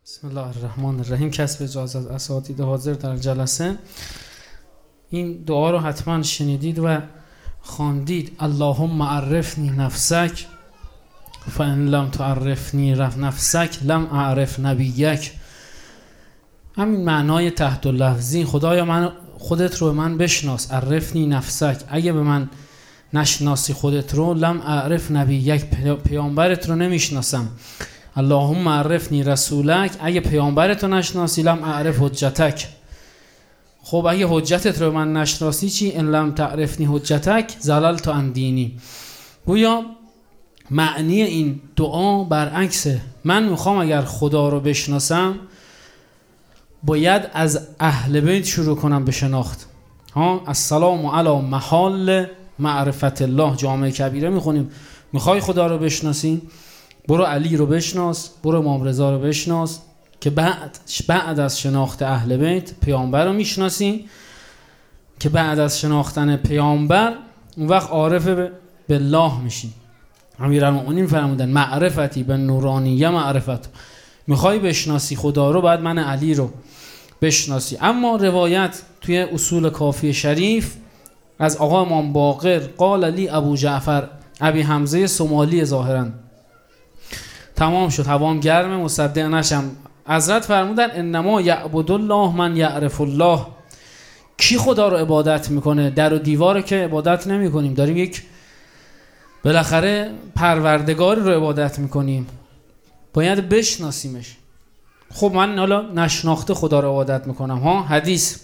بسم الله الرحمن الرحیم. کسب اجازه از اساتید حاضر در جلسه، این دعا رو حتما شنیدید و خواندید. اللهم عرفنی نفسک فان لم تعرفنی نفسک لم اعرف نبیک. همین معنای تحت اللفظی، خدایا من خودت رو به من بشناس، عرفنی نفسک، اگه به من نشناسی خودت رو، لم اعرف نبیک، پیامبرت رو نمیشناسم. اللهم عرفنی رسولک، اگه پیامبرت رو نشناسی، لم اعرف حجتک. خب اگه حجتت رو به من نشناسی چی؟ ان لم تعرفنی حجتک زللت عن دینی. گویا معنی این دعا برعکسه. من میخوام اگر خدا رو بشناسم باید از اهل بیت شروع کنم به شناخت. السلام علی محال معرفت الله، جامعه کبیره میخونیم. میخوای خدا رو بشناسی؟ برو علی رو بشناس، برو امام رضا رو بشناس، که بعد از شناخت اهل بیت پیامبر رو میشناسی، که بعد از شناختن پیامبر اون وقت عارف بالله میشی. امیرالمؤمنین فرمودن معرفتی به نورانیه معرفت. میخوای بشناسی خدا رو، باید من علی رو بشناسی. اما روایت توی اصول کافی شریف از آقا امام باقر، قال علی ابو جعفر، ابی حمزه سومالی ظاهرا، تمام شد، هوام گرمه مصدق نشم. حضرت فرمودن انما یعبد الله من یعرف الله. کی خدا رو عبادت میکنه؟ در و دیوار که عبادت نمی کنیم، داریم یک بالاخره پروردگاری رو عبادت میکنیم، باید بشناسیمش. خب من حالا نشناخته خدا رو عبادت میکنم. حدیث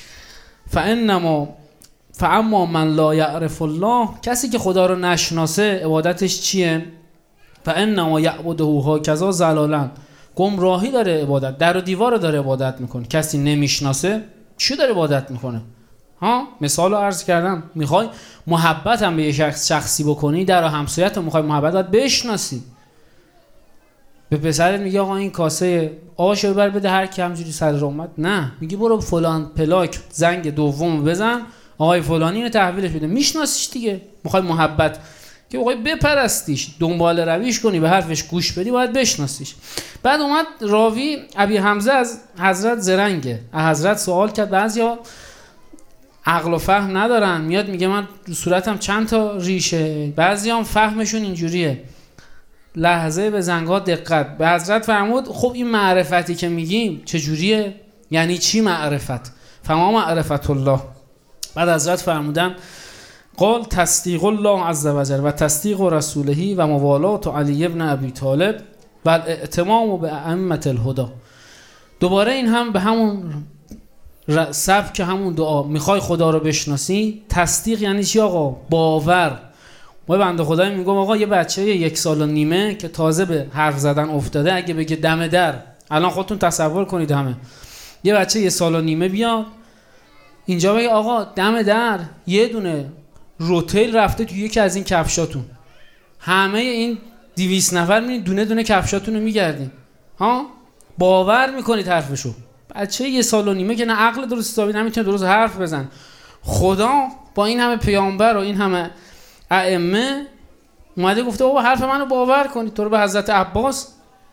فاما من لا یعرف الله، کسی که خدا رو نشناسه عبادتش چیه؟ فانما یعبده هکذا ضلالا، گمراهی داره عبادت، در و دیوار داره عبادت میکنه. کسی نمیشناسه چی داره عبادت میکنه؟ مثال رو عرض کردم. میخوای محبت هم به یه شخصی بکنی، در و همسایت رو میخوای محبت باید بشناسی. به پسرت میگه آقا این کاسه آش رو ببر بده هر کی همجوری سر رو اومد، نه، میگی برو فلان پلاک زنگ دوم بزن، آقای فلانی اینو تحویلش بده. میشناسیش دیگه. میخوای محبت که آقای بپرستیش، دنبال رویش کنی، به حرفش گوش بدی، باید بشناسیش. بعد اومد راوی ابی حمزه از حضرت زرنگه، از حضرت سوال کرد. بعضیا عقل و فهم ندارن، میاد میگه من صورتم چند تا ریشه. بعضیا هم فهمشون اینجوریه، لحظه به زنگا دقت. به حضرت فرمود خب این معرفتی که میگیم چجوریه؟ یعنی چی معرفت؟ فما معرفت الله. بعد حضرت فرمودن قال تصدیق الله عز وجل و تصدیق رسوله و موالات علی ابن ابی طالب و الاعتمام به ائمه الهدی. دوباره این هم به همون سبک همون دعا. میخوای خدا رو بشناسی، تصدیق یعنی چی آقا؟ باور. ما بنده خدایی میگم آقا یه بچه 1 سال و نیمه که تازه به حرف زدن افتاده، اگه بگه دم در، الان خودتون تصور کنید همه، یه بچه 1 سال و نیمه بیاد اینجا بگه آقا دم در یه دونه روتیل رفته تو یکی از این کفشاتون، همه این 200 نفر میرین دونه دونه کفشاتون رو میگردین، باور میکنید حرفشو؟ بچه 1 سال و نیمه که نه عقل درست حسابی نمیتونه درست حرف بزن. خدا با این همه پیامبر و این همه ائمه اومده گفته بابا حرف منو باور کنید. تو رو به حضرت عباس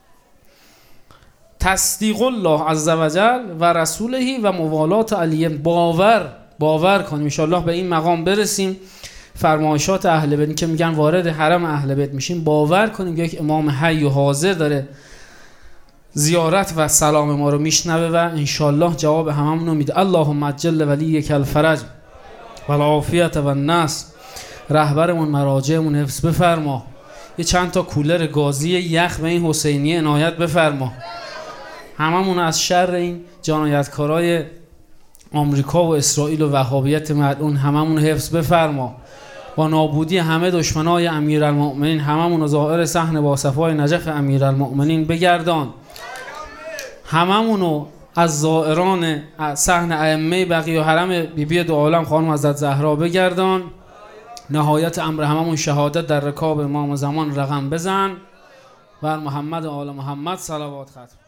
تصدیق الله عز وجل و رسوله و موالات علی، باور کنیم. ان شاء الله به این مقام برسیم. فرمایشات اهل بیت که میگن وارد حرم اهل بیت میشیم، باور کنیم یک امام حی و حاضر داره زیارت و سلام ما رو میشنوه و ان شاء الله جواب هممون رو میده. اللهم عجل ولیک الفرج و العافیت و النصر. رهبرمون مراجعمون حفظ بفرما. یه چند تا کولر گازی یخ به این حسینیه عنایت بفرما. هممون از شر این جنایتکارای آمریکا و اسرائیل و وهابیت ملعون هممون حفظ بفرما. با نابودی همه دشمنای امیرالمؤمنین هممون ظاهر صحن با صفای نجف امیرالمؤمنین بگردان. هممونو از زائران صحن ائمه بقیه و حرم بیبی دو عالم خانم حضرت زهرا بگردان. نهایت امر هممون شهادت در رکاب امام زمان رقم بزن. بر محمد و آل محمد صلوات ختم.